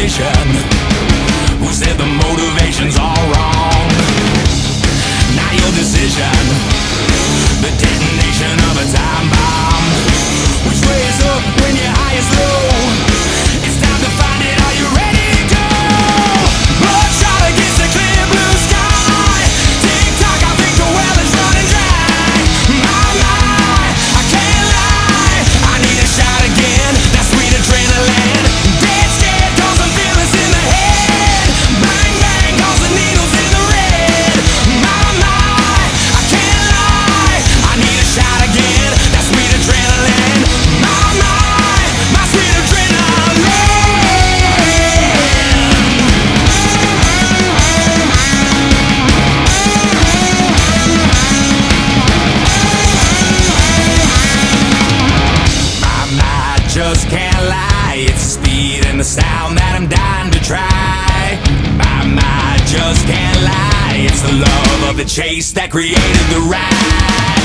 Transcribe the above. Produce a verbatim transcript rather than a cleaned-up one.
politician who said the motivation's all wrong. Not your decision, the detonation of a time bomb. Which way is up when your high is low? It's time to find it, are you ready to go? Bloodshot against the clear blue sky. Tick-tock, I think the well is running dry. My, my, I can't lie, I need a shot again, that sweet adrenaline. Dead scared cause I'm fearless in the head. Bang, bang, cause the needle's in the red. My, my, I can't lie, I need a shot again, that sweet adrenaline. My, my, my sweet adrenaline. My, my, just can't lie, it's the speed and the sound that I'm dying to try. My, my, just can't lie, it's the love of the chase that created the ride.